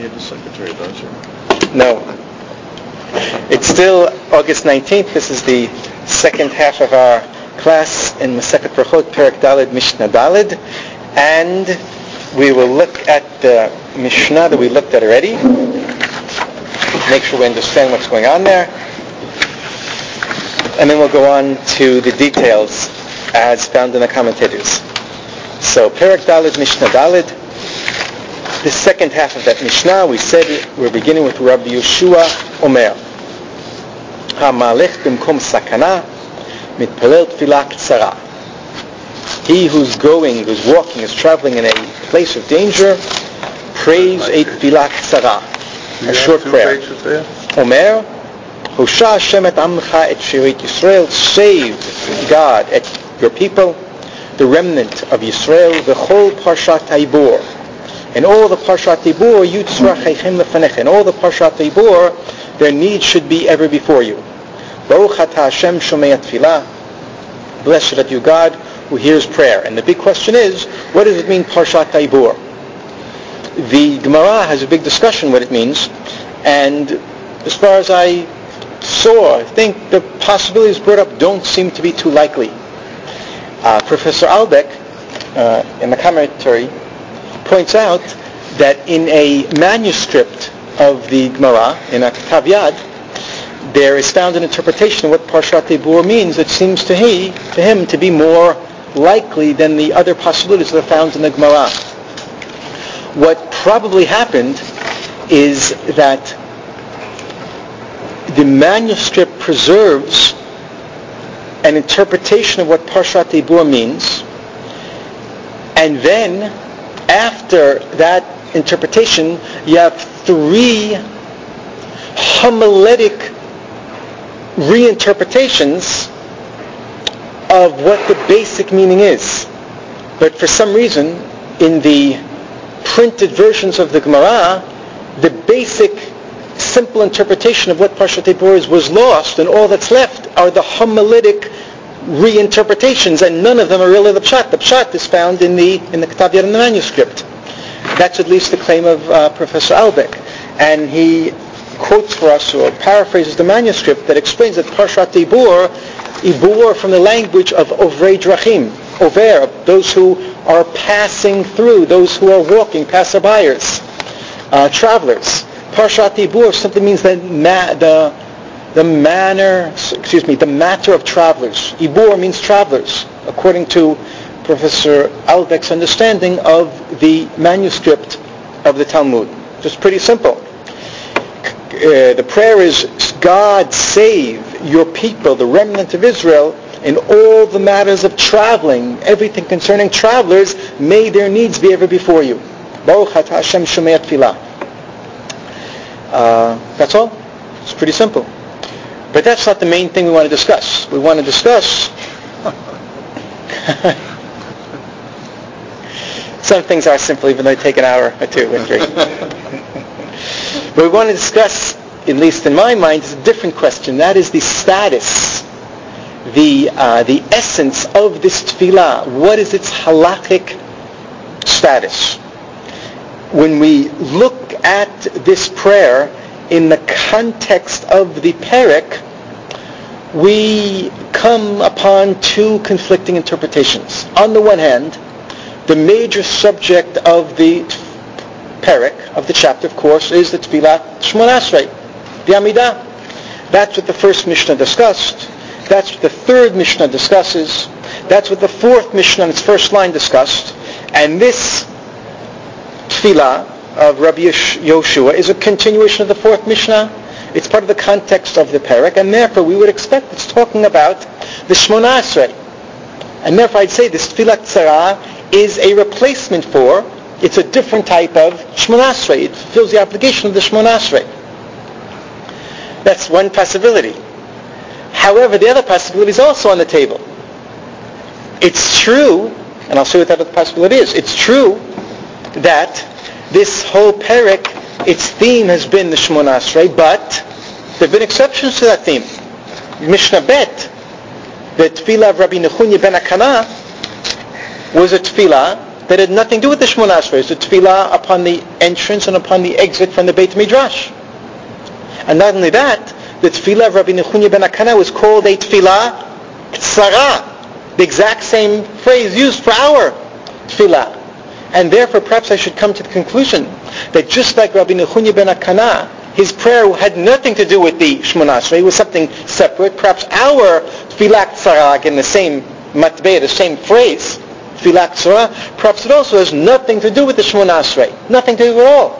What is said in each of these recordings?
need the secretary, don't you? No. It's still August 19th. This is the second half of our class in Masechet Brachot, Perek Daled, Mishnah Daled. And we will look at the Mishnah that we looked at already. Make sure we understand what's going on there. And then we'll go on to the details as found in the commentators. So, Perek Daled, Mishnah Daled. The second half of that Mishnah, we said we're beginning with Rabbi Yeshua Omer. HaMalech b'mkom sakana mitpalel tefillah ktsara. He who's walking, is traveling in a place of danger, prays a tefillah ktsara, a short prayer. Omer, Hosha Hashem et amcha et shirit Yisrael, save God at your people, the remnant of Yisrael, v'chol parshat Haibor. And all the Parshat Dibur, Yitzrachechem lefanech. And all the Parshat Dibur, their needs should be ever before you. Baruch atah Hashem shomei tefillah. Blessed are you, God, who hears prayer. And the big question is, what does it mean, Parshat Dibur? The Gemara has a big discussion what it means. And as far as I saw, I think the possibilities brought up don't seem to be too likely. Professor Albeck, in the commentary, points out that in a manuscript of the Gemara, in a Ketav Yad, there is found an interpretation of what Parshat Dibur means that seems to him to be more likely than the other possibilities that are found in the Gemara. What probably happened is that the manuscript preserves an interpretation of what Parshat Dibur means, and then after that interpretation, you have three homiletic reinterpretations of what the basic meaning is. But for some reason, in the printed versions of the Gemara, the basic, simple interpretation of what Parshat Dibur is was lost, and all that's left are the homiletic reinterpretations, and none of them are really the Pshat. The Pshat is found in the Ketav Yad, in the manuscript. That's at least the claim of Professor Albeck. And he quotes for us, or paraphrases the manuscript that explains that Parshat Dibur, Ibur from the language of Ovrei Drachim, Over, those who are passing through, those who are walking, passerbyers, travelers. Parshat Dibur simply means the matter of travelers. Ibur means travelers, according to Professor Albeck's understanding of the manuscript of the Talmud. Just pretty simple. The prayer is, God save your people, the remnant of Israel, in all the matters of traveling, everything concerning travelers, may their needs be ever before you. Baruch atah Hashem shomei tefillah. That's all. It's pretty simple. But that's not the main thing we want to discuss. We want to discuss some things are simple, even though they take an hour or two or three. But we want to discuss, at least in my mind, is a different question. That is the status, the essence of this tefillah. What is its halachic status? When we look at this prayer in the context of the Perek, we come upon two conflicting interpretations. On the one hand, the major subject of the Perek, of the chapter, of course, is the Tefillah Shmona Esrei, the Amidah. That's what the first Mishnah discussed. That's what the third Mishnah discusses. That's what the fourth Mishnah in its first line discussed. And this Tefillah of Rabbi Yoshua is a continuation of the fourth Mishnah. It's part of the context of the Perek, and therefore we would expect it's talking about the Shmona Esrei. And therefore I'd say this Tefillah Ktsara is a replacement for, it's a different type of Shmona Esrei. It fulfills the obligation of the Shmona Esrei. That's one possibility. However, the other possibility is also on the table. It's true, and I'll show you what that other possibility is. It's true that this whole Perek, its theme has been the Shmona Esrei, but there have been exceptions to that theme. Mishnah Bet, the Tefillah of Rabbi Nechunya ben Akana, was a Tefillah that had nothing to do with the Shemona Esrei. It's the tefillah upon the entrance and upon the exit from the Beit Midrash. And not only that, the tefillah of Rabbi Nechunya ben Akana was called a tefillah ktsara, the exact same phrase used for our tefillah. And therefore, perhaps I should come to the conclusion that just like Rabbi Nechunya ben Akana, his prayer had nothing to do with the Shemona Esrei. It was something separate. Perhaps our tefillah ktsara, again the same matbeh, the same phrase, tefillah ktsara, perhaps it also has nothing to do with the Shemona Esrei. Nothing to do at all.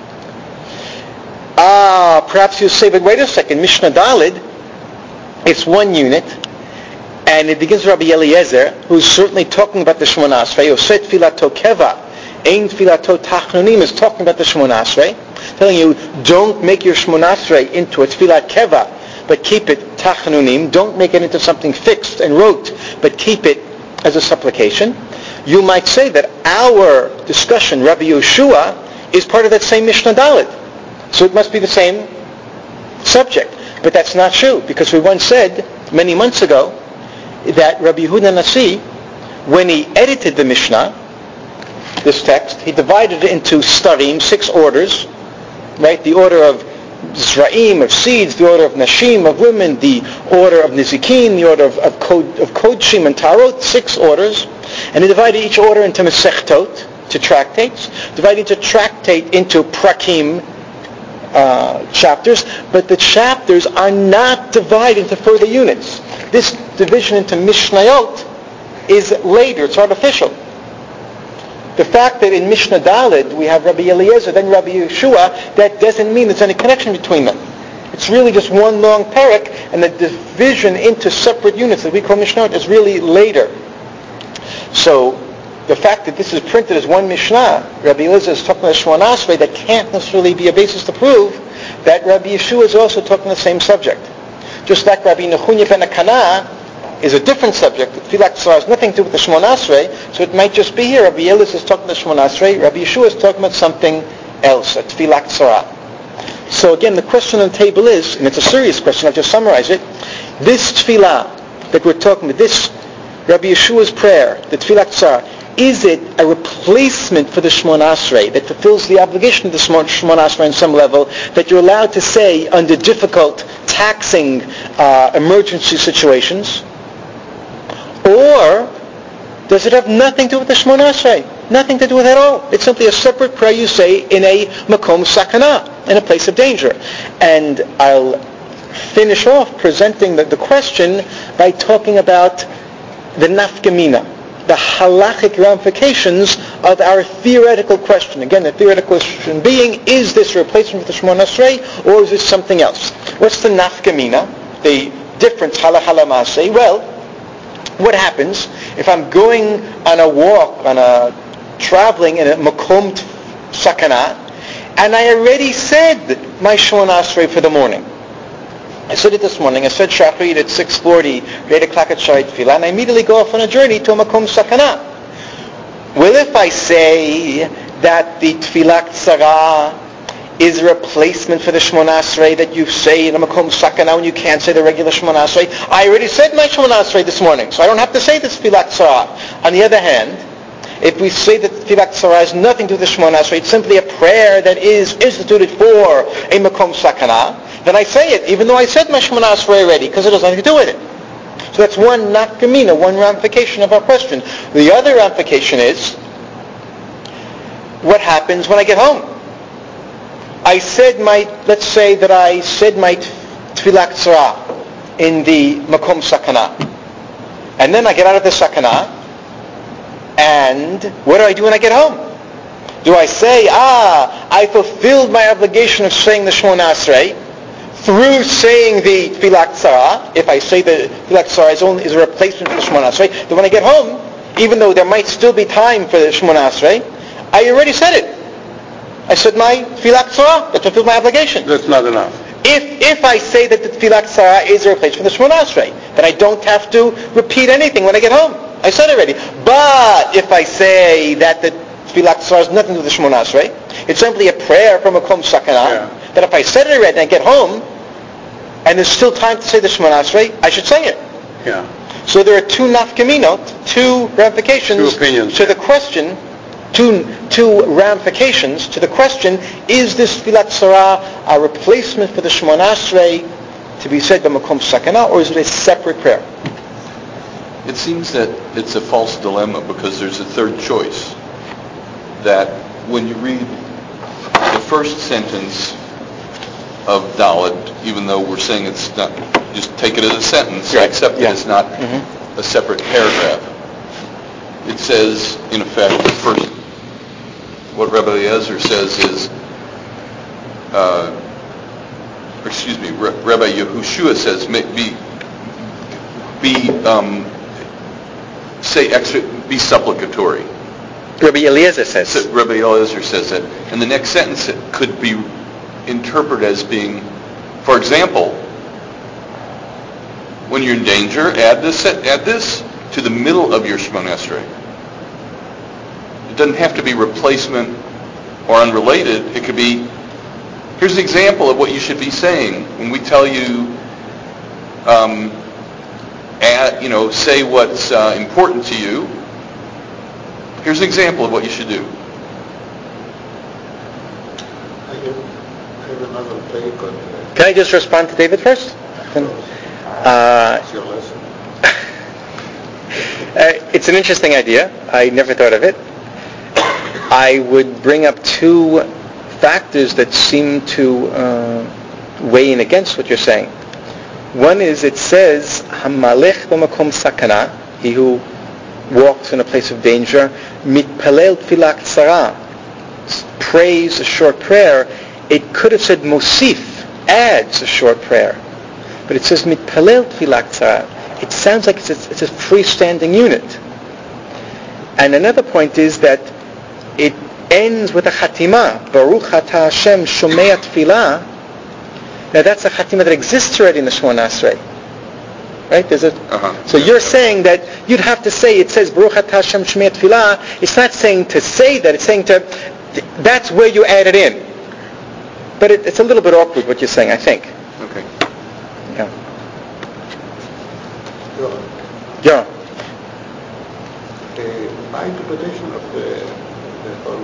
Perhaps you say, but wait a second, Mishnah Daled, it's one unit, and it begins with Rabbi Eliezer, who's certainly talking about the Shemona Esrei. Oseh tfilato keva, ein tfilato tachnonim, is talking about the Shemona Esrei, telling you, don't make your Shemona Esrei into a tfilat keva, but keep it tachnonim. Don't make it into something fixed and rote, but keep it as a supplication. You might say that our discussion, Rabbi Yehoshua, is part of that same Mishnah Daled. So it must be the same subject. But that's not true, because we once said, many months ago, that Rabbi Yehuda Nasi, when he edited the Mishnah, this text, he divided it into starim, 6 orders, right? The order of Zra'im, of seeds, the order of Nashim, of women, the order of Nizikin, the order of Kodshim and Tarot, 6 orders. And he divided each order into Masechtot, to tractates, divided each tractate into Prakim, chapters, but the chapters are not divided into further units. This division into Mishnayot is later, it's artificial. The fact that in Mishnah Daled we have Rabbi Eliezer, then Rabbi Yehoshua, that doesn't mean there's any connection between them. It's really just one long parak, and the division into separate units that we call Mishnayot is really later. So the fact that this is printed as one Mishnah, Rabbi Eliezer is talking about Shemona Esrei, that can't necessarily be a basis to prove that Rabbi Yehoshua is also talking the same subject. Just like Rabbi Nechunya ben Akana is a different subject. Tefillah ktsara has nothing to do with the Shemona Esrei, so it might just be here. Rabbi Eliezer is talking about Shemona Esrei, Rabbi Yehoshua is talking about something else, a Tefillah ktsara. So again, the question on the table is, and it's a serious question, I'll just summarize it, this Tefillah that we're talking about, this Rabbi Yeshua's prayer, the Tefillah ktsara, is it a replacement for the Shemona Esrei that fulfills the obligation of the Shemona Esrei on some level, that you're allowed to say under difficult, taxing emergency situations? Or does it have nothing to do with the Shemona Esrei? Nothing to do with it at all. It's simply a separate prayer you say in a makom sakana, in a place of danger. And I'll finish off presenting the question by talking about the nafkamina, the halachic ramifications of our theoretical question. Again, the theoretical question being, is this a replacement for the Shemona Esrei, or is it something else? What's the nafkamina, the difference, halacha l'maaseh? Well, what happens if I'm going on a walk, traveling in a makom sakana, and I already said my Shemona Esrei for the morning? I said it this morning. I said Shachrit at 6:40, 8 o'clock at Sharet Tefillah, and I immediately go off on a journey to a Makom Sakana. Well, if I say that the Tefillah Ktsara is a replacement for the Shemona Esrei that you say in a Makom Sakana when you can't say the regular Shemona Esrei, I already said my Shemona Esrei this morning, so I don't have to say the Tefillah Ktsara. On the other hand, if we say that Tefillah Ktsara has nothing to do with the Shemona Esrei, it's simply a prayer that is instituted for a Makom Sakana, then I say it, even though I said my Shemona Esrei already, because it has nothing to do with it. So that's one nafkamina, one ramification of our question. The other ramification is, what happens when I get home? Let's say that I said my Tefillah Ktsara in the Makom Sakana. And then I get out of the Sakana, and what do I do when I get home? Do I say, I fulfilled my obligation of saying the Shemona Esrei through saying the Tefillah Ktsara? If I say the Tefillah Ktsara is a replacement for the Shemona Esrei, then when I get home, even though there might still be time for the Shemona Esrei, I already said it. I said my Tefillah Ktsara, that fulfilled my obligation. That's not enough. If I say that the Tefillah Ktsara is a replacement for the Shemona Esrei, then I don't have to repeat anything when I get home. I said it already. But if I say that the Tefillah Ktsara has nothing to do with the Shemona Esrei, it's simply a prayer from a Makom Sakana, that if I said it already and I get home, and there's still time to say the Shemona Esrei, I should say it. Yeah. So there are two nafkaminot, two ramifications Two opinions. to the question two ramifications to the question: is this Tfilat Tzara a replacement for the Shemona Esrei to be said b'makom sakana, or is it a separate prayer? It seems that it's a false dilemma because there's a third choice. That when you read the first sentence of Dalet, even though we're saying it's not, just take it as a sentence, except that it's not a separate paragraph. It says, in effect, first, what Rabbi Eliezer says is, Rabbi Yehoshua says, be supplicatory. Rabbi Eliezer says. Rabbi Eliezer says that. And the next sentence could be interpreted as being, for example, when you're in danger, add this to the middle of your Shemona Esrei. It doesn't have to be replacement or unrelated. It could be, here's an example of what you should be saying when we tell you, say what's important to you. Here's an example of what you should do. I have another take on that. Can I just respond to David first? It's your lesson. It's an interesting idea. I never thought of it. I would bring up two factors that seem to weigh in against what you're saying. One is, it says, Hamalech b'makom sakana, he who walks in a place of danger, mitpalel tfilat tzara, prays a short prayer. It could have said mosif, adds a short prayer. But it says mitpalel tfilat tzara. It sounds like it's a freestanding unit. And another point is that it ends with a chatima, Baruch Atah Hashem Shomei Tfilah. Now that's a chatima that exists already in the Shemona Esrei. Right? There's a. So you're saying that you'd have to say, it says Baruch Atah Hashem Shomei Tfilah. It's not saying to say that. It's saying to. That's where you add it in. But it's a little bit awkward what you're saying, I think. Okay. Yeah. Yeah. My interpretation of the whole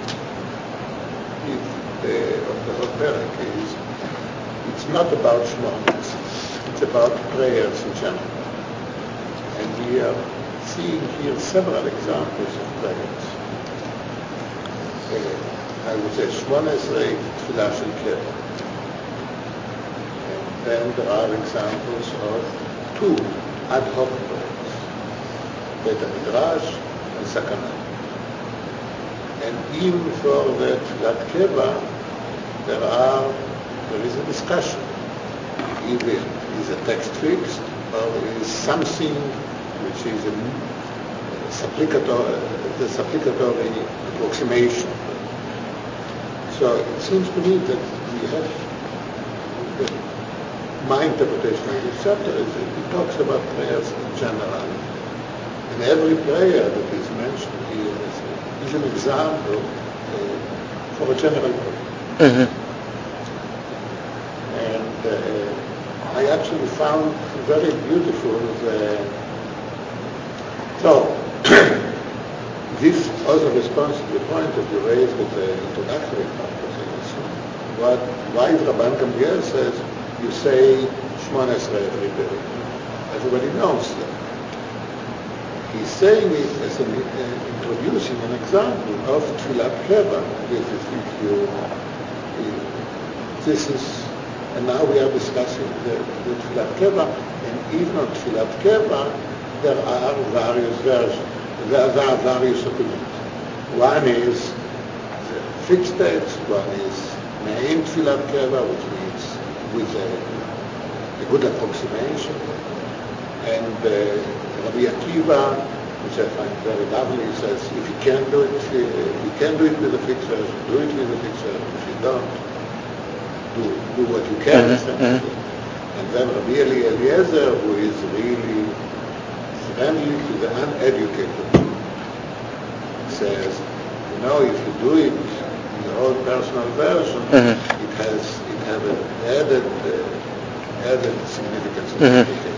parak is, it's not about shmonas, it's about prayers in general. And we are seeing here several examples of prayers. I would say Shemona Esrei, Tfilah Shel Keva. And then there are examples of two ad hoc prayers, Beit HaMidrash and Sakana. And even for the Tfilat Keva, there is a discussion. Either is a text fixed, or is something which is a supplicatory approximation. So it seems to me that we have, my interpretation of this chapter is that it talks about prayers in general. And every prayer that is mentioned here is an example for a general prayer. Mm-hmm. And I actually found very beautiful this also responds to the point that you raised at the introductory part of the lesson. Why Rabban Gamliel says you say Shemona Esrei every day. Everybody knows that. He's saying it as introducing an example of Tfilat Keva. And now we are discussing the Tfilat Keva, and even on Tfilat Keva, there are various versions. There are various opinions. One is the fixed text, one is Me'in Tfilat Keva, which means with a good approximation. And Rabbi Akiva, which I find very lovely, says, if you can do it, with a fixed version, do it with a fixed version. If you don't, do what you can. And then Rabbi Eliezer, who is really friendly to the uneducated, says, if you do it in your own personal version, it has an added significance.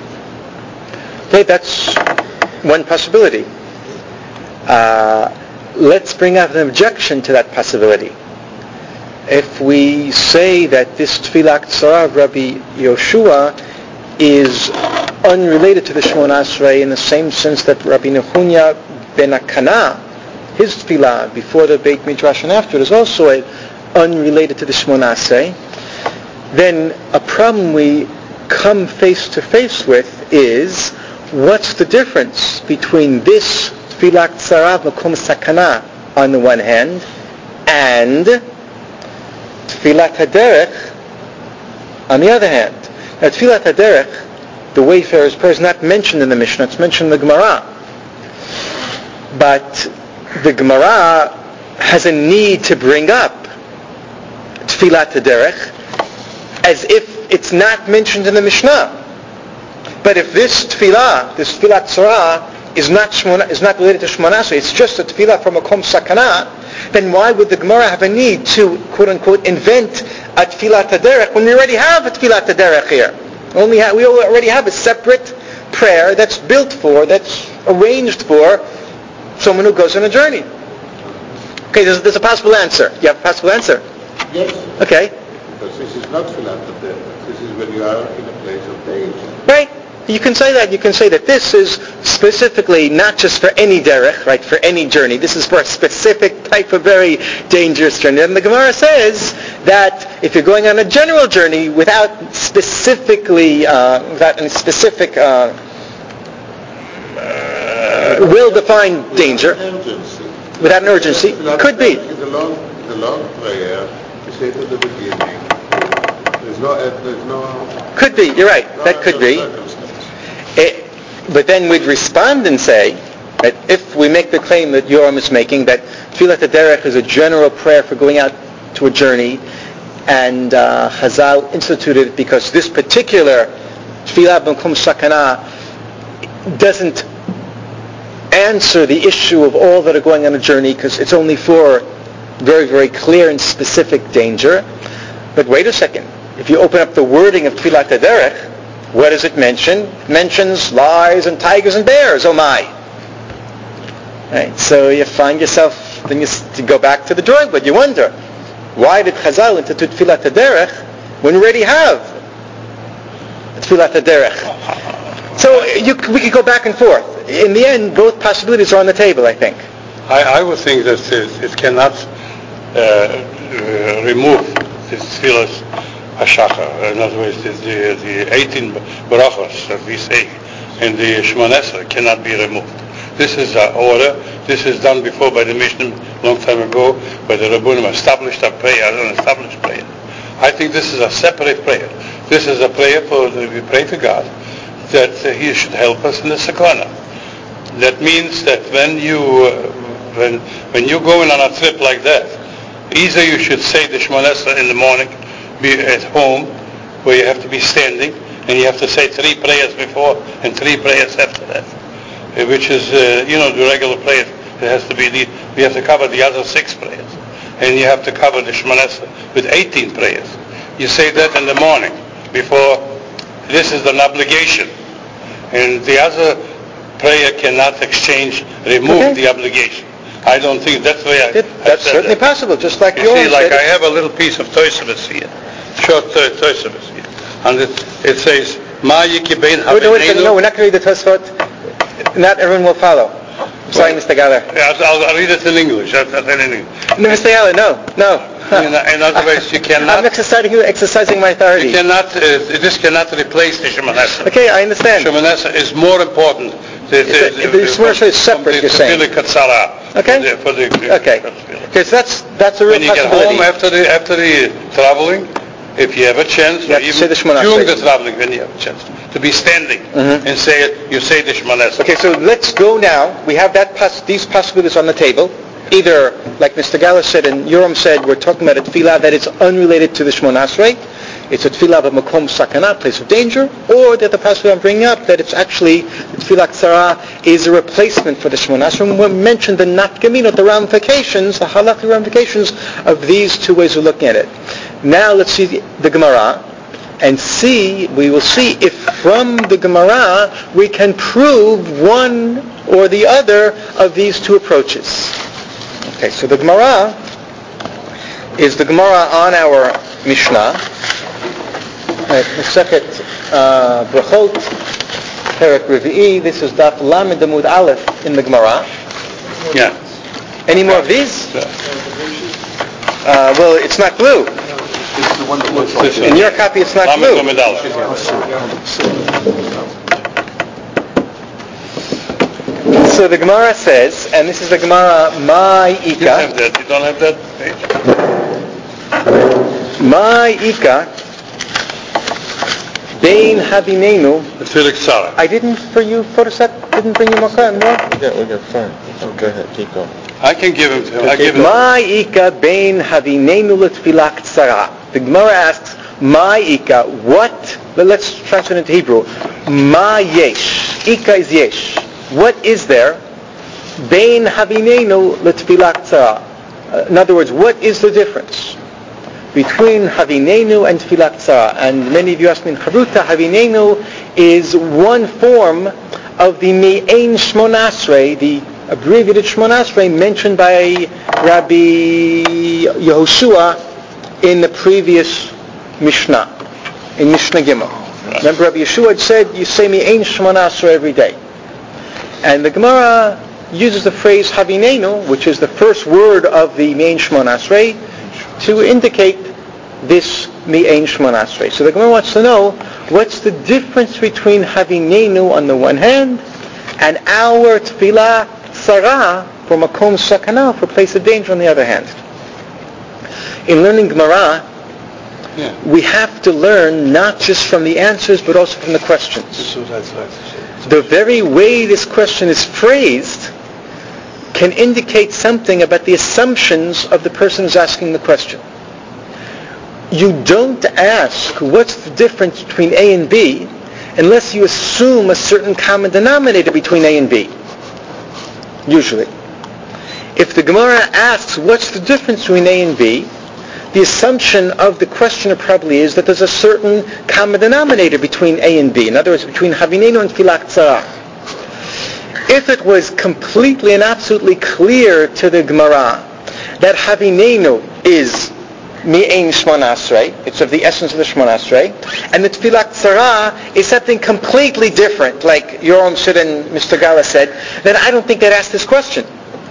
Okay, that's one possibility. let's bring up an objection to that possibility. If we say that this Tefillah Ktsara of Rabbi Yoshua is unrelated to the Shemona Esrei in the same sense that Rabbi Nehunya ben Akana, his Tefillah before the Beit Midrash and after, is also unrelated to the Shemona Esrei, then a problem we come face to face with is, what's the difference between this Tefillah Ktsara Makom Sakana on the one hand and Tefillat HaDerech on the other hand? Now, Tefillat HaDerech, the Wayfarer's Prayer, is not mentioned in the Mishnah. It's mentioned in the Gemara. But the Gemara has a need to bring up Tefillat HaDerech as if it's not mentioned in the Mishnah. But if this Tefillat Tzara, is not related to Shemona Esrei, it's just a Tefillah from Makom Sakana, then why would the Gemara have a need to, quote-unquote, invent a Tefillat HaDerech when we already have a Tefillat HaDerech here? We already have a separate prayer that's built for, that's arranged for someone who goes on a journey. Okay, there's a possible answer. You have a possible answer? Yes. Okay. Because this is not Tefillat HaDerech. This is when you are in a place of danger. Right. You can say that. You can say that this is specifically not just for any derech, right, for any journey. This is for a specific type of very dangerous journey. And the Gemara says that if you're going on a general journey without any specific well-defined danger, without an urgency, could be. The long prayer, you say to the beginning, there's no. Could be. You're right. That could be. But then we'd respond and say that if we make the claim that Yoram is making, that Tefillat HaDerech is a general prayer for going out to a journey, and Chazal instituted it because this particular Tefillah B'Makom Sakana doesn't answer the issue of all that are going on a journey, because it's only for very, very clear and specific danger. But wait a second. If you open up the wording of Tefillat HaDerech, what does it mention? It mentions lions and tigers and bears, oh my. Right, so you find yourself, then you go back to the drawing board. You wonder, why did Chazal institute Tefillat HaDerech when we already have Tefillat HaDerech? So we could go back and forth. In the end, both possibilities are on the table, I think. I would think that it cannot remove this Tefillah HaShachar. In other words, the 18 brachos that we say in the Shemona Esrei cannot be removed. This is an order. This is done before by the Mishnah a long time ago, where the Rabbunim established a prayer, an established prayer. I think this is a separate prayer. This is a prayer we pray to God that He should help us in the Sakana. That means that when you're going on a trip like that, either you should say the Shemona Esrei in the morning, be at home, where you have to be standing, and you have to say 3 prayers before and 3 prayers after that, which is, the regular prayers. It has to be we have to cover the other 6 prayers, and you have to cover the Shemona Esrei with 18 prayers. You say that in the morning before. This is an obligation, and the other prayer cannot remove the obligation. I don't think that's the way that's certainly possible, just like you see, like I have a little piece of Tosafos here, short Tosafos here, and it says, Ma yikibein habeneinu. No, we're not going to read the Tosafot. Not everyone will follow. I'm sorry, Mr. Galler. I'll read it in English. No, Mr. Galler, no. In other words, you cannot. I'm exercising my authority. This cannot replace the Shemona Esrei. Okay, I understand. Shemona Esrei is more important. The Shemona Esrei is separate, you're saying. Okay. Okay, so that's a real possibility. When you get home after the traveling, if you have a chance, or even during the traveling, when you have a chance to be standing and say it, you say the Shemona Esrei. Okay, so let's go now. We have these possibilities on the table. Either, like Mr. Galler said and Yoram said, we're talking about a tefillah that it's unrelated to the Shemona Esrei. It's a tefillah of a makom sakana, place of danger, or that the possibility I'm bringing up that it's actually the tefillah tzara is a replacement for the Shemona Esrei. We mentioned the nafkamina, the ramifications, the halakhic ramifications of these 2 ways of looking at it. Now let's see the Gemara and we will see if from the Gemara we can prove one or the other of these 2 approaches. Okay, so the Gemara is the Gemara on our Mishnah. Masechet Brachot, Perek Revi'i. This is Daf Lamed Amud Aleph in the Gemara. Yeah. Any more of these? Well, it's not blue. It's the one that looks like In your copy, it's not blue. So the Gemara says, and this is the Gemara Ma You Ika. have that. You don't have that page? Ma Ika Bein Habinenu. The Felix Sarah. I didn't for you photostat. Didn't bring you more. We got fine. Oh, go ahead, keep going. I can give him to him. I give him. Ma Ika Bein Habinenu L'Tfilah Ktsara. The Gemara asks, Ma Ika, what? Let's translate into Hebrew. Ma Yesh. Ika is Yesh. What is there? Bein Havinenu L'Tfilah Ktsara. In other words, what is the difference between Havinenu and Tfilah Ktsara? And many of you ask me in Chavruta, Havinenu is one form of the Me'ein Shmonasrei, the abbreviated Shmonasrei mentioned by Rabbi Yehoshua in the previous Mishnah, in Mishnah Gimel. Remember Rabbi Yehoshua had said, you say Me'ein Shmonasrei every day. And the Gemara uses the phrase Havinenu, which is the first word of the Me'ein Shmonasrei, to indicate this Me'ein Shmonasrei. So the Gemara wants to know, what's the difference between Havinenu on the one hand and our Tfilah Sarah for Makom Sakana, for place of danger on the other hand? In learning Gemara, we have to learn not just from the answers but also from the questions. The very way this question is phrased can indicate something about the assumptions of the person who's asking the question. You don't ask what's the difference between A and B unless you assume a certain common denominator between A and B. Usually. If the Gemara asks what's the difference between A and B, the assumption of the questioner probably is that there's a certain common denominator between A and B. In other words, between Havinenu and Tfilah Ktsara. If it was completely and absolutely clear to the Gemara that Havinenu is Me'ein Shmonasrei, it's of the essence of the Shmonasrei, and the Tfilah Ktsara is something completely different, like Yoram Sid and Mr. Gala said, then I don't think they'd ask this question.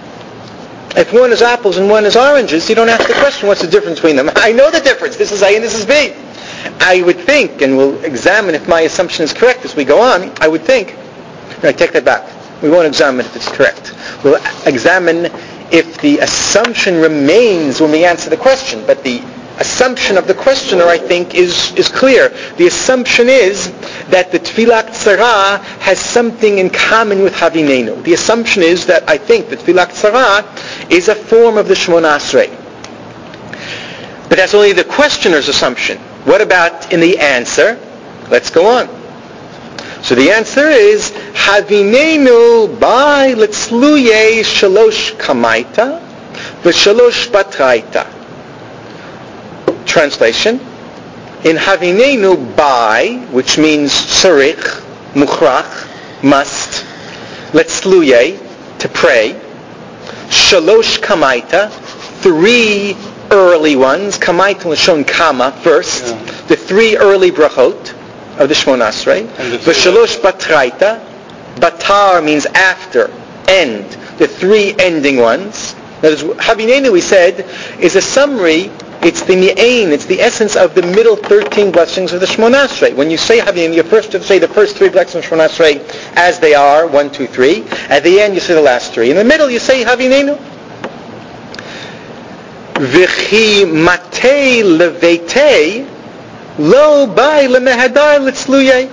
If one is apples and one is oranges, you don't ask the question, what's the difference between them? I know the difference. This is A and this is B. I would think, and we'll examine if my assumption is correct as we go on, I would think, no, I take that back. We won't examine if it's correct. We'll examine if the assumption remains when we answer the question. But the assumption of the questioner, I think, is clear. The assumption is that the Tfilah Ktsara has something in common with Havinenu. The assumption is that I think that Tfilah Ktsara is a form of the Shmonasrei. But that's only the questioner's assumption. What about in the answer? Let's go on. So the answer is Havinenu by Litzluye Shalosh Kamaita V'Shalosh Batraita. Translation: in Havinenu by, which means tzarich, mukhrach, must, Litzluye, to pray, Shalosh Kamaita, 3 early ones, Kamaita Lashon Kama, first, the 3 early brachot of the Shmonasrei, V'Shalosh Batraita, Batar means after, end, the 3 ending ones. That is, Havinenu, we said, is a summary. It's the Me'ein, it's the essence of the middle 13 blessings of the Shmonasrei. When you say Havinenu, you first say the first 3 blessings of Shmonasrei as they are, 1, 2, 3. At the end, you say the last 3. In the middle, you say Havinenu. V'chi matei leveitei lo bai lemehadai litzluye.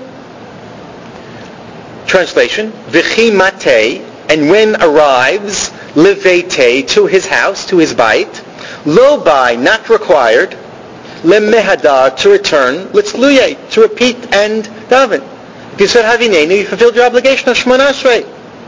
Translation: V'chi matei, and when arrives, leveitei, to his house, to his bait, lo bai, not required, lemehadar, to return, litzluye, to repeat and daven. If you said Havinenu, you fulfilled your obligation of Shmonasrei.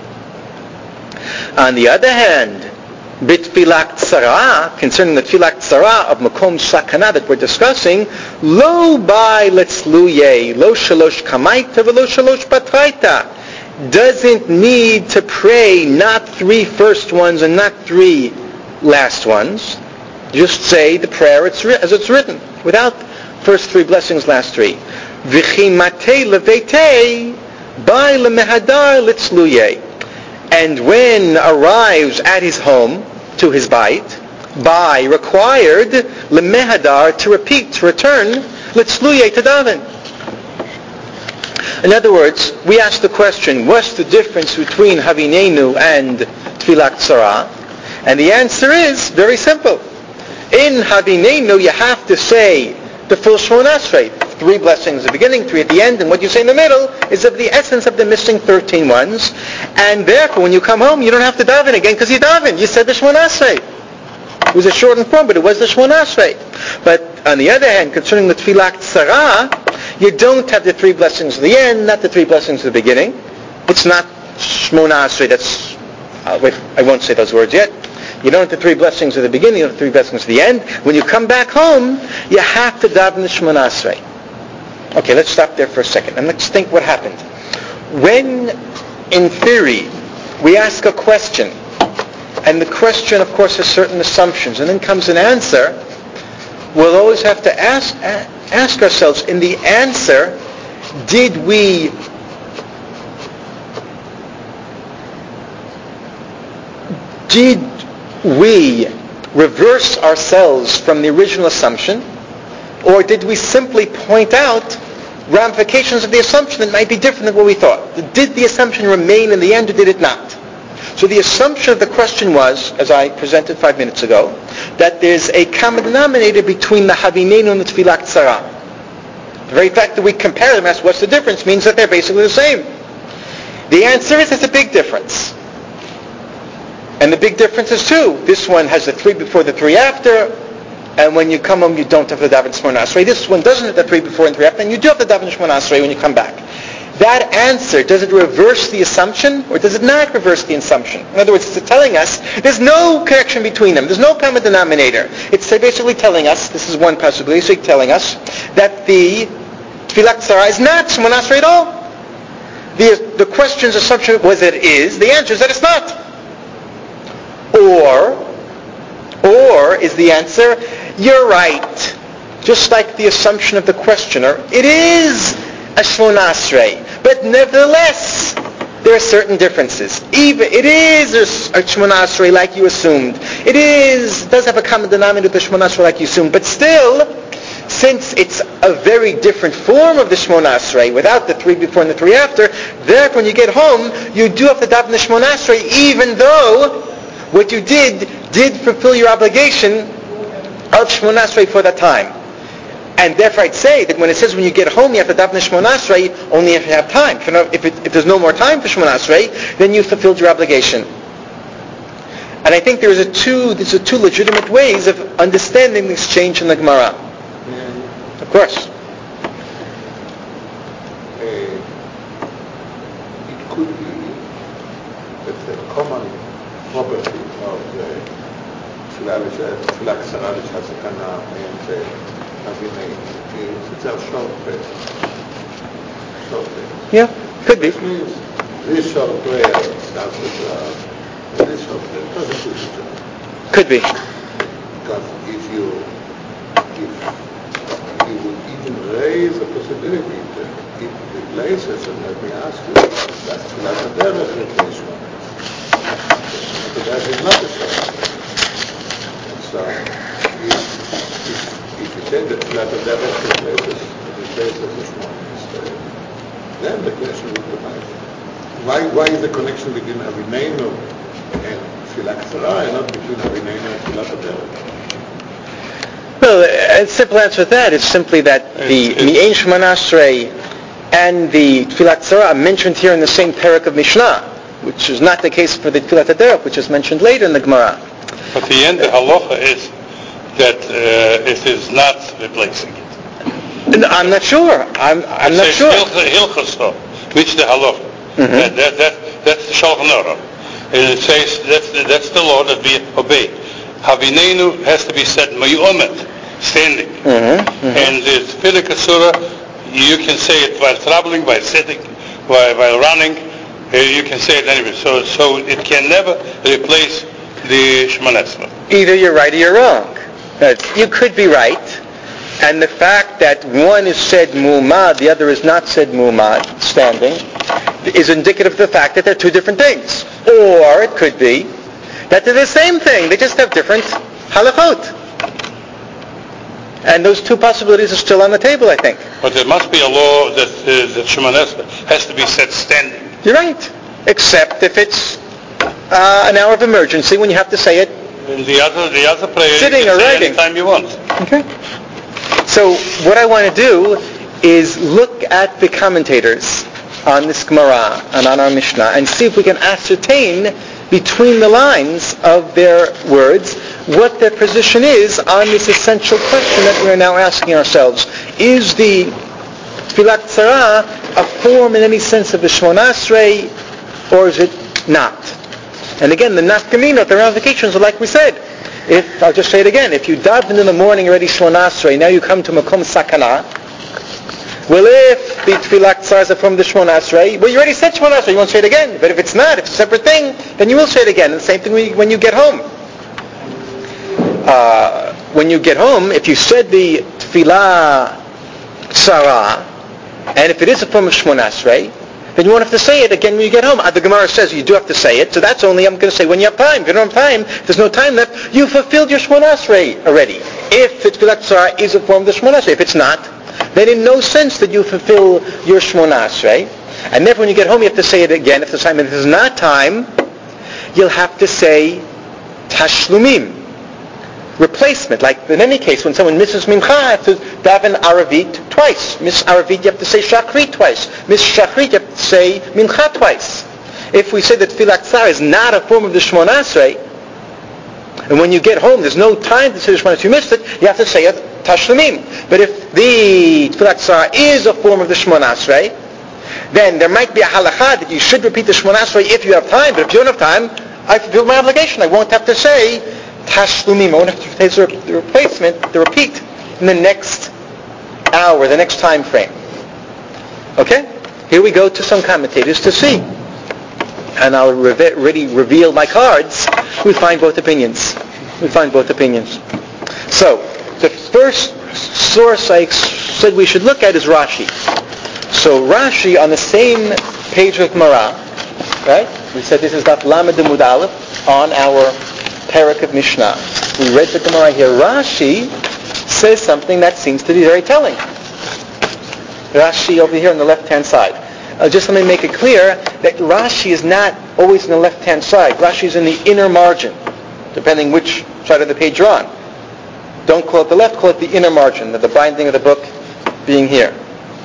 On the other hand, B'Tfilah Ktsara, concerning the Tfilah Ktsara of Makom Sakana that we're discussing, lo bai litzluye, lo shalosh kamaita, v'lo shalosh batraita, doesn't need to pray not 3 first ones and not 3 last ones. Just say the prayer as it's written, without first three blessings, last three. V'chi matei levetei bai lemehadar litzluye. And when arrives at his home, to his bait, by required lemehadar, to repeat, to return, litzluye, to daven. In other words, we ask the question, what's the difference between Havinenu and Tfilat Tzara? And the answer is very simple. In Havinenu, you have to say the full Shemona Esrei. 3 blessings at the beginning, 3 at the end, and what you say in the middle is of the essence of the missing 13 ones. And therefore, when you come home, you don't have to daven again, because you daven. You said the Shemona Esrei. It was a shortened form, but it was the Shemona Esrei. But on the other hand, concerning the Tfilat Tzara, you don't have the 3 blessings at the end, not the 3 blessings at the beginning. It's not Shemona Esrei. That's, I won't say those words yet. You don't have the 3 blessings at the beginning, you don't have the 3 blessings at the end. When you come back home, you have to daven the Shemona Esrei. Okay, let's stop there for a second, and let's think what happened. When, in theory, we ask a question, and the question, of course, has certain assumptions, and then comes an answer, we'll always have to ask ourselves, in the answer, did we reverse ourselves from the original assumption, or did we simply point out ramifications of the assumption that might be different than what we thought? Did the assumption remain in the end, or did it not? So the assumption of the question was, as I presented 5 minutes ago, that there's a common denominator between the Havinenu and the Tfilat Tzara. The very fact that we compare them, ask what's the difference, means that they're basically the same. The answer is there's a big difference. And the big difference is 2. This one has the 3 before, the 3 after, and when you come home you don't have the daven Shemona Esrei. This one doesn't have the 3 before and 3 after, and you do have the daven Shemona Esrei when you come back. That answer, does it reverse the assumption, or does it not reverse the assumption? In other words, it's telling us there's no connection between them. There's no common denominator. It's basically telling us, this is one possibility, it's telling us that the Tfilat Tzara is not Shemona Esrei at all. The question's assumption was that it is. The answer is that it's not. Or is the answer, you're right. Just like the assumption of the questioner, it is a Shemona Esrei. But nevertheless, there are certain differences. Even it is a Shemona Esrei like you assumed. It does have a common denominator with the Shemona Esrei like you assumed. But still, since it's a very different form of the Shemona Esrei, without the 3 before and the 3 after, therefore when you get home, you do have to daven the Shemona Esrei, even though what you did fulfill your obligation of Shemona Esrei for that time. And therefore I'd say that when it says when you get home you have to daven the Shemona Esrei, only if you have time. If there's no more time for Shemona Esrei, then you fulfilled your obligation. And I think there's two legitimate ways of understanding the exchange in the Gemara. Of course. It could be that the common property of the Tfilat Tzara L'Shasakana and Havinenu is it's a short prayer. Yeah, could be. Which means this short prayer starts with this short prayer doesn't do the job. Could be. Because if you would even raise a possibility that it replaces, and let me ask you, that's Tfilat HaDerech replacement. But that is not a short prayer. So if you say that Tfilat HaDerech replaces the Shemona Esrei, then the question would arise. Why is the connection between Havinenu and Tfilat Tzara and not between Havinenu and Tfilat HaDerech? Well, a simple answer to that is simply that the Ein Shemona Esrei and the Tfilat Tzara are mentioned here in the same parak of Mishnah, which is not the case for the Tfilat HaDerech, which is mentioned later in the Gemara. But the end, the halacha is that it is not replacing it. No, I'm not sure. I'm not sure. Hilchos, which the halacha. Mm-hmm. That's the Shulchan Aruch. And it says that's the law that we obey. Havinenu has to be said mayumet, standing. Mm-hmm. Mm-hmm. And the Tfilat Surah, you can say it while traveling, while sitting, while running. You can say it anyway. So it can never replace the Shemona Esrei. Either you're right or you're wrong. You could be right, and the fact that one is said mu'mad, the other is not said mu'mad, standing, is indicative of the fact that they're two different things. Or it could be that they're the same thing, they just have different halachot. And those two possibilities are still on the table, I think. But there must be a law that Shemon Esrei has to be said standing. You're right, except if it's an hour of emergency when you have to say it And the other prayer sitting you can or say writing. anytime you want. Okay. So what I want to do is look at the commentators on this Gemara and on our Mishnah and see if we can ascertain between the lines of their words what their position is on this essential question that we're now asking ourselves. Is the Tfilat Tzara a form in any sense of the Shemona Esrei, or is it not? And again, the nafkamina, the ramifications are like we said. I'll just say it again. If you daven in the morning already Shemona Esrei, now you come to Makom Sakana. Well, if the Tfilat Tzara is a form of the Shemona Esrei, well, you already said Shemona Esrei, you won't say it again. But if it's not, if it's a separate thing, then you will say it again. And the same thing when you get home. When you get home, if you said the Tfilat Tzara, and if it is a form of Shemona Esrei, then you won't have to say it again when you get home. The Gemara says you do have to say it, so that's only, I'm going to say, when you have time. If you don't have time, if there's no time left, you fulfilled your Shemona Esrei already. If the Tfilat Tzara is a form of the Shemona Esrei, if it's not, then in no sense did you fulfill your Shemona Esrei. And therefore when you get home, you have to say it again. If there's time, and if there's not time, you'll have to say Tashlumim. Replacement, like in any case, when someone misses Mincha, you have to daven Aravit twice. Miss Aravit, you have to say Shachrit twice. Miss Shachrit, you have to say Mincha twice. If we say that Tfilat Tzara is not a form of the Shemona Esrei, and when you get home, there's no time to say the Shemona Esrei, you missed it, you have to say it Tashlumim. But if the Tfilat Tzara is a form of the Shemona Esrei, then there might be a halakha that you should repeat the Shemona Esrei if you have time, but if you don't have time, I fulfill my obligation. I won't have to say Tashlumim. I won't have to say the replacement, the repeat, in the next hour, the next time frame. Okay? Here we go to some commentators to see. And I'll already reveal my cards. We find both opinions. So, the first source I said we should look at is Rashi. So Rashi on the same page of Gemara, right? We said this is Daf Lamed Amud Aleph on our Parak of Mishnah. We read the Gemara here. Rashi says something that seems to be very telling. Rashi over here on the left-hand side. Just let me make it clear that Rashi is not always on the left-hand side. Rashi is in the inner margin, depending which side of the page you're on. Don't call it the left, call it the inner margin, the binding of the book being here.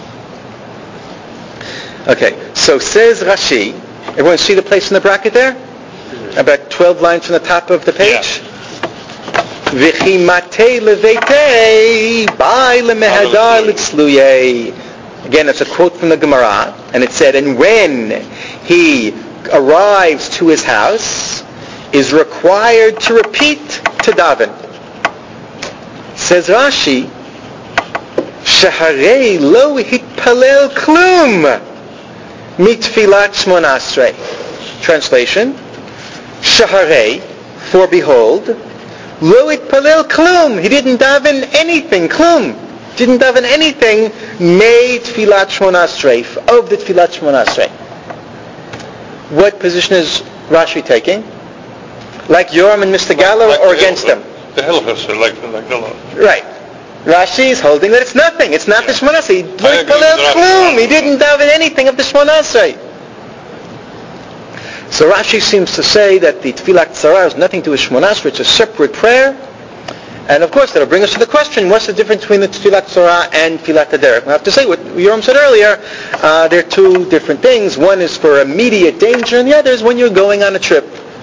Okay, so says Rashi. Everyone see the place in the bracket there? About 12 lines from the top of the page. V'chi matei leveitei bai lemehadar litzluyei. Again, that's a quote from the Gemara, and it said, and when he arrives to his house, is required to repeat to daven. Says Rashi, Shaharei lo hitpalel klum mitfilat Shemona Esrei. Translation, Shaharei, for behold, lo hitpalel klum. He didn't daven anything, klum. Didn't daven anything, made Tfilat Shemona Esrei, of the Tfilat Shemona Esrei. What position is Rashi taking? Like Yoram and Mr. Gallo, or against them? The Hilchos are like the law. Right. Rashi is holding that it's nothing. It's not the Shemona Esrei. He didn't daven anything of the Shemona Esrei. So Rashi seems to say that the Tfilat Tzara has nothing to do with Shemona Esrei. It's a separate prayer. And of course, that'll bring us to the question, what's the difference between the Tfilat Tzara and Tfilat Haderech? We have to say what Yoram said earlier, they're two different things. One is for immediate danger, and the other is when you're going on a trip.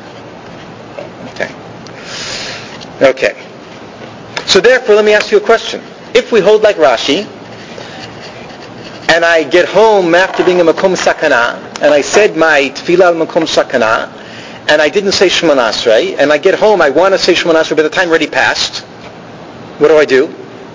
Okay. So therefore, let me ask you a question. If we hold like Rashi, and I get home after being in Makom Sakana, and I said my Tfilah Makom Sakana, and I didn't say Shemona Esrei, and I get home, I want to say Shemona Esrei, but the time already passed, what do?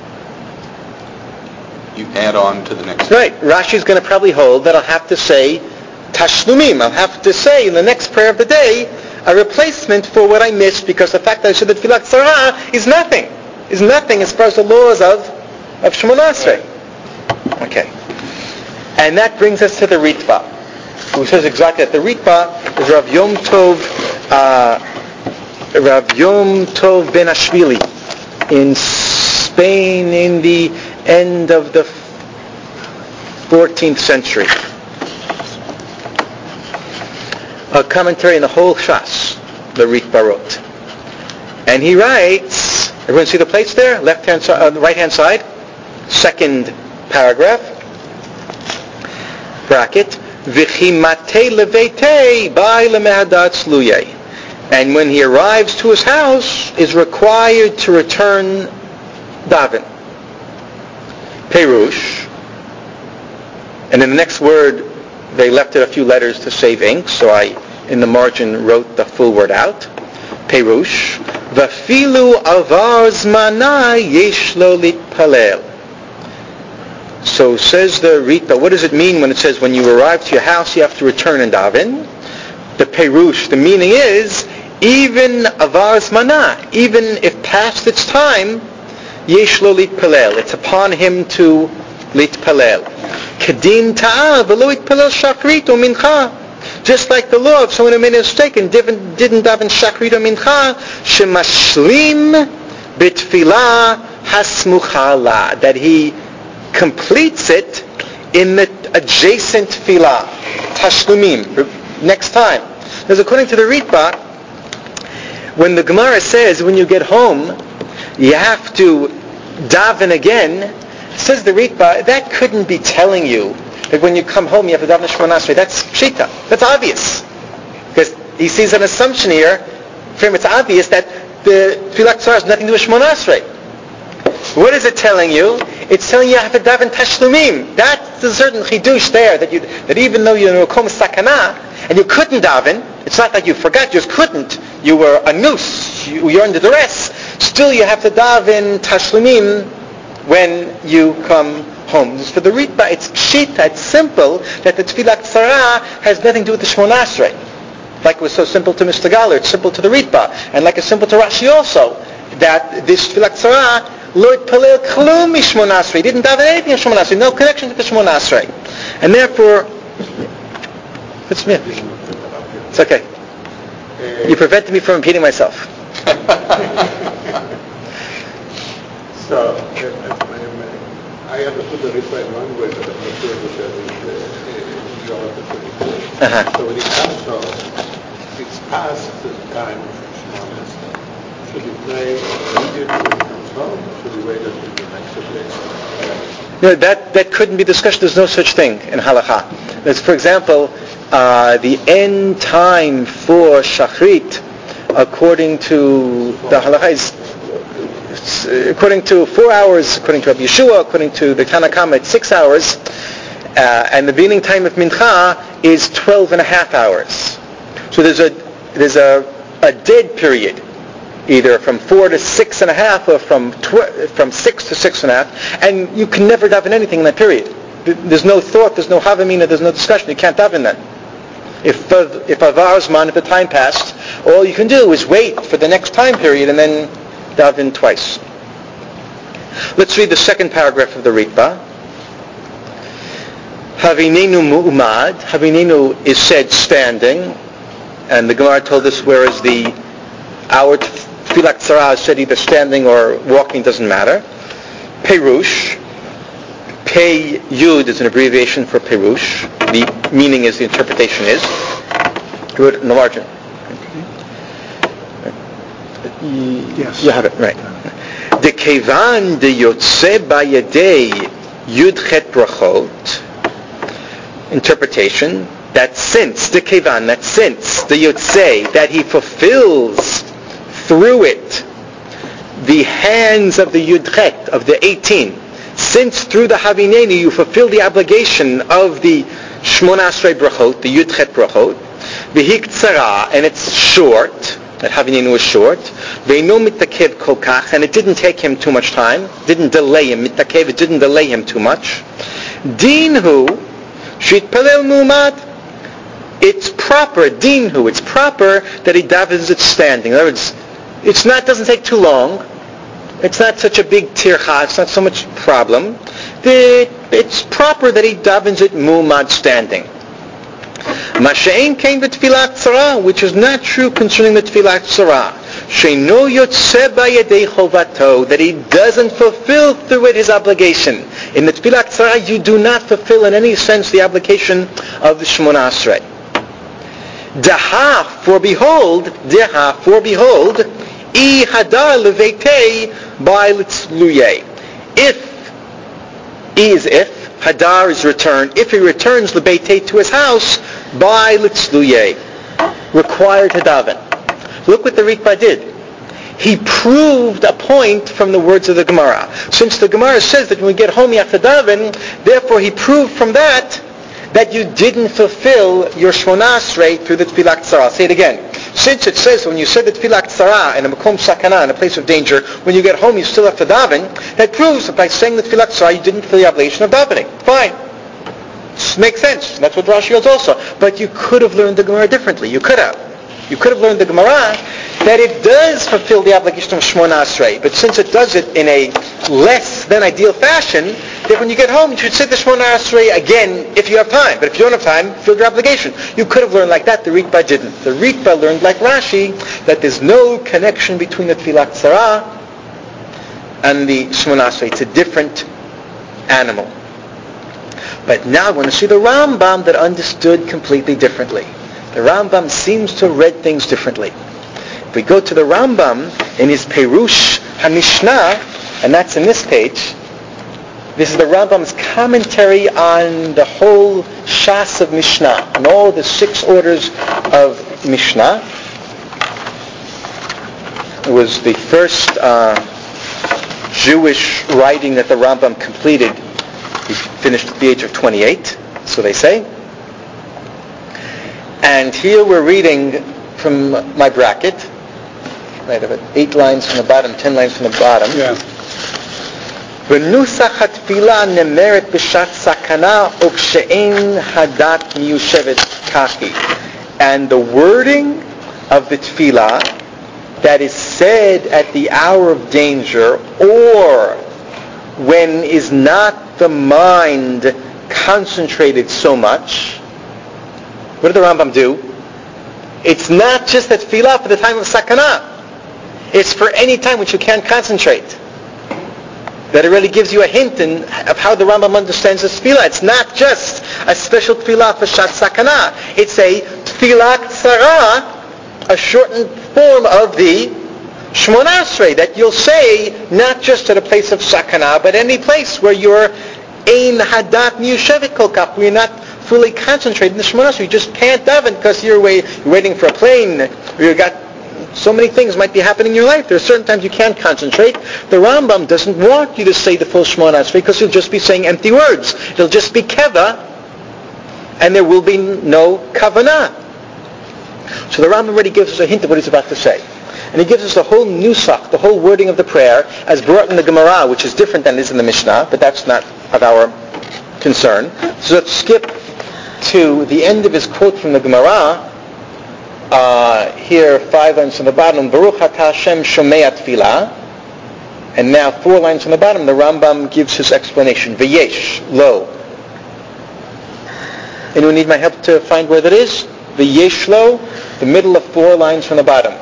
You add on to the next. Right. Rashi's going to probably hold that I'll have to say Tashlumim. I'll have to say in the next prayer of the day, a replacement for what I missed, because the fact that I said that Tfilat Tzara is nothing as far as the laws of Shemona Esrei. Okay. And that brings us to the Ritva, who says exactly that the Ritva is Rav Yom Tov Ben Ashvili in Spain in the end of the 14th century. A commentary on the whole Shas, the Ritva wrote. And he writes, everyone see the plates there? Left-hand side, right-hand side, second paragraph, bracket, V'chi matei leveitei bai lemehadat sluyei. And when he arrives to his house, is required to return daven. Perush. And in the next word, they left it a few letters to save ink, so I, in the margin, wrote the full word out. Perush. V'filu avar zmanai yesh lo litpalel. So says the Ritva, what does it mean when it says when you arrive to your house you have to return and daven? The Perush, the meaning is, even avar zmanai, even if past its time, yesh lo litpalel, it's upon him to litpalel. Kedin ta'ah v'lo itpalel shachrit o mincha. Just like the law of someone who made a mistake and didn't daven shachrit or mincha, shemashlim bitfilah hasmucha la, that he completes it in the adjacent filah, tashlumim, next time. Because according to the Ritva, when the Gemara says when you get home you have to daven again, says the Ritva, that couldn't be telling you that when you come home you have to daven Shemona Esrei. That's pshita. That's obvious. Because he sees an assumption here. For him it's obvious that the Tfilat Tzara has nothing to do with Shemona Esrei. What is it telling you? It's telling you have to daven tashlumim. That's a certain chidush there, that even though you're in a makom sakana and you couldn't daven, it's not that you forgot, you just couldn't. You were a noose. You're under duress. Still you have to daven tashlumim when you come home. For the Ritva, it's pshita, it's simple, that the Tfilat Tzara has nothing to do with the Shemona Esrei. Like it was so simple to Mr. Galler, it's simple to the Ritva, and like it's simple to Rashi also, that this Tfilat Tzara, Lord Palel Klum Shemona Esrei, didn't daven anything in Shemona Esrei, no connection to the Shemona Esrei. And therefore, it's me. It's okay. You prevented me from repeating myself. So, I understood the Ritva in one way, but I'm not sure that So when it comes home, it's past the time of Shemona Esrei. Should he pray immediately when he comes home, or should he wait until the next day? No, that couldn't be discussed. There's no such thing in halakha. There's, for example, the end time for shachrit, according to the halakha, is according to 4 hours, according to Rabbi Yeshua, according to the Tanakama, it's 6 hours, and the beginning time of mincha is 12 and a half hours. So there's a dead period, either from 4 to 6 and a half, or from 6 to 6 and a half, and you can never daven anything in that period. There's no thought, there's no havamina, there's no discussion. You can't daven then. If avar zman, if the time passed, all you can do is wait for the next time period and then daven twice. Let's read the second paragraph of the Ritva. Havinenu mu'umad. Havinenu is said standing, and the Gemara told us whereas our Tfilat Tzara is said either standing or walking, doesn't matter. Perush. Pei Yud is an abbreviation for Perush. The meaning is, the interpretation is. I wrote it in the margin. Yes. You have it, right. De kevan de yotze bayadei yudchet brachot. Interpretation, that since the yotze, that he fulfills through it the hands of the yudchet, of the 18, since through the havinenu you fulfill the obligation of the Shemona Esrei brachot, the yudchet brachot, v'hi ktsara, and it's short, that havinenu was short, ve'ino mitakev kol kach, and it didn't take him too much time, didn't delay him, mitakev, it didn't delay him too much. Dinhu, shitpalel mu'umad, it's proper, dinhu, it's proper that he davens it standing. In other words, doesn't take too long. It's not such a big tircha. It's not so much problem. It's proper that he davens it mu'mad standing. Masha'in came to tefillah tzara, which is not true concerning the tefillah tzara. Sheino yotze b'yadei chovato, that he doesn't fulfill through it his obligation. In the tefillah tzara, you do not fulfill in any sense the obligation of the Shemona Esrei. Daha, for behold, I hadar leveitei by litzluye. If hadar is returned, if he returns lebeitei to his house by litzluye, required to daven. Look what the Rikva did. He proved a point from the words of the Gemara. Since the Gemara says that when we get home you have to daven, therefore he proved from that you didn't fulfill your Shmona Esrei through the Tefillah Tzara. I'll say it again. Since it says when you said the Tefillah Tzara in a Makom Sakana, in a place of danger, when you get home you still have to daven, that proves that by saying the Tefillah Tzara you didn't fulfill the obligation of davening. Fine. Makes sense. That's what Rashi holds also. But you could have learned the Gemara differently. You could have learned the Gemara that it does fulfill the obligation of Shmona Esrei, but since it does it in a less than ideal fashion, that when you get home you should say the Shmona Esrei again if you have time. But if you don't have time, fulfill your obligation. You could have learned like that. The Rikva didn't. The Rikva learned like Rashi that there's no connection between the Tefillah Tzara and the Shmona Esrei. It's a different animal. But now I want to see the Rambam that understood completely differently. The Rambam seems to have read things differently. If we go to the Rambam in his Perush HaMishnah, and that's in this page, this is the Rambam's commentary on the whole Shas of Mishnah, and all the 6 orders of Mishnah. It was the first Jewish writing that the Rambam completed. He finished at the age of 28, so they say. And here we're reading from my bracket. Right, about 8 lines from the bottom, 10 lines from the bottom. Yeah. V'nusach hatfila nemeret b'shat sakana ukshe'en hadat miyushevet kachi. And the wording of the tefillah that is said at the hour of danger, or when is not the mind concentrated so much. What did the Rambam do? It's not just that tefillah for the time of sakana. It's for any time which you can't concentrate. That already gives you a hint of how the Rambam understands this tefillah. It's not just a special tefillah for shat sakana. It's a tefillah tzara, a shortened form of the Shmona Esrei that you'll say not just at a place of sakana, but any place where you're ein hadat miyushevet kol kach, where you're not fully concentrated in the Shemona Esrei. You just can't daven because you're waiting for a plane, or you've got so many things might be happening in your life. There are certain times you can't concentrate. The Rambam doesn't want you to say the full Shemona Esrei because you'll just be saying empty words. It'll just be keva, and there will be no kavanah. So the Rambam already gives us a hint of what he's about to say. And he gives us the whole nusach, the whole wording of the prayer, as brought in the Gemara, which is different than it is in the Mishnah, but that's not of our concern. So let's skip to the end of his quote from the Gemara. Here, 5 lines from the bottom, Baruch Atah Hashem Shomei Tefillah. And now 4 lines from the bottom, the Rambam gives his explanation. V'yesh, lo. Anyone need my help to find where that is? V'yesh lo, the middle of 4 lines from the bottom.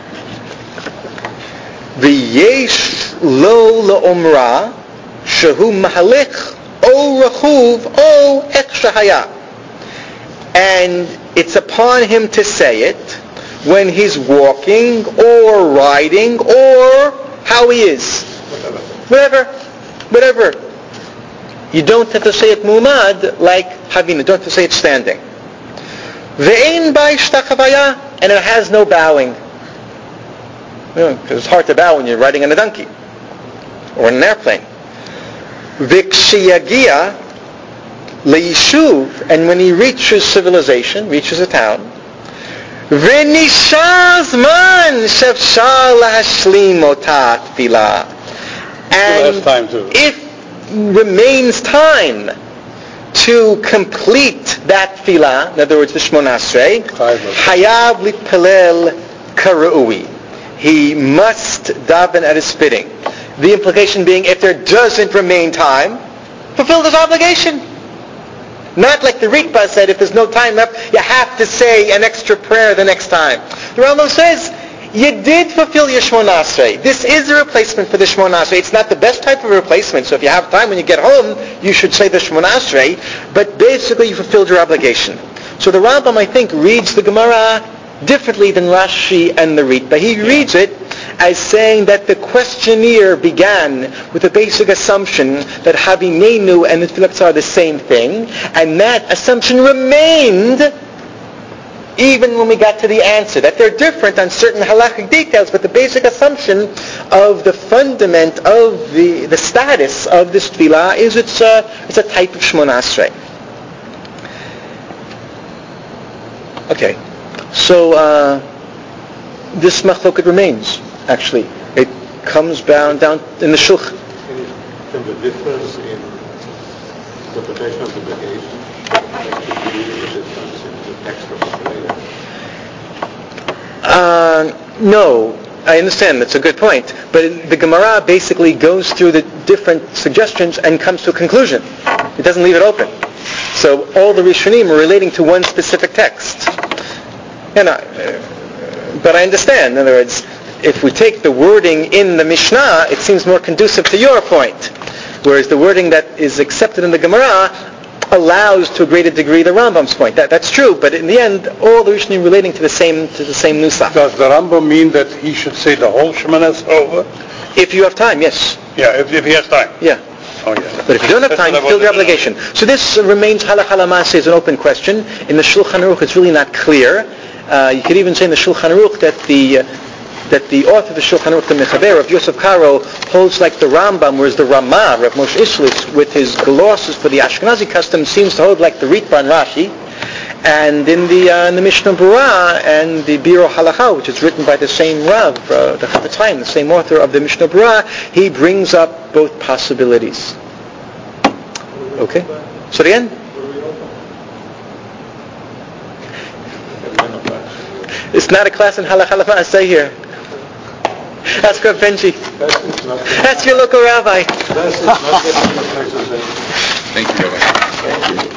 V'yesh lo la'omra, shehu mahalich, o rachuv, o ek shahaya. And it's upon him to say it when he's walking or riding or how he is. Whatever. You don't have to say it mu'mad like Havina. You don't have to say it standing. Ve'ein ba'ishtachavaya, and it has no bowing. Because it's hard to bow when you're riding on a donkey or in an airplane. V'kshiyagia le'yishuv, and when he reaches civilization, reaches a town, v'nishaz man shefshar lahashlim ota tefillah, and if remains time to complete that tefillah, in other words, the Shmona Esrei, hayav litpalel kara'ui. He must daven at his spitting. The implication being, if there doesn't remain time, fulfill this obligation. Not like the Ritva said, if there's no time left, you have to say an extra prayer the next time. The Rambam says, you did fulfill your Shmona Esrei. This is a replacement for the Shmona Esrei. It's not the best type of replacement, so if you have time when you get home, you should say the Shmona Esrei, but basically you fulfilled your obligation. So the Rambam, I think, reads the Gemara differently than Rashi and the Ritva. He reads it as saying that the questionnaire began with a basic assumption that Havinenu and the Tefillah are the same thing, and that assumption remained even when we got to the answer, that they're different on certain halachic details, but the basic assumption of the fundament of the status of this tefillah is it's a type of Shmona Esrei. Okay, so this machloket remains, actually. It comes down in the Shulchan. Can the difference in interpretation of the obligation have to do with the difference in the text of the prayer? No, I understand. That's a good point. But the Gemara basically goes through the different suggestions and comes to a conclusion. It doesn't leave it open. So all the Rishonim are relating to one specific text. But I understand. In other words, if we take the wording in the Mishnah, it seems more conducive to your point. Whereas the wording that is accepted in the Gemara allows to a greater degree the Rambam's point. That's true, but in the end, all the Rishonim relating to the same nusach. Does the Rambam mean that he should say the whole Shemana Esrei over? If you have time, yes. Yeah, if he has time. Yeah. Oh, yeah. But if you don't have time, fulfill the obligation. So this remains halacha l'maaseh as an open question. In the Shulchan Aruch, it's really not clear. You could even say in the Shulchan Aruch that the author of the Shulchan Aruch, the Mechaber of Yosef Karo, holds like the Rambam, whereas the Ramah, Rav Moshe Isserles, with his glosses for the Ashkenazi custom, seems to hold like the Ritva and Rashi. And in the Mishnah Berurah and the Biro Halacha, which is written by the same Rav, the Chafetz Chaim, the same author of the Mishnah Berurah, he brings up both possibilities. Okay? So again? It's not a class in Halacha L'Maaseh here. Ask Rav Benji. Ask your local rabbi. Thank you, Rabbi. Thank you.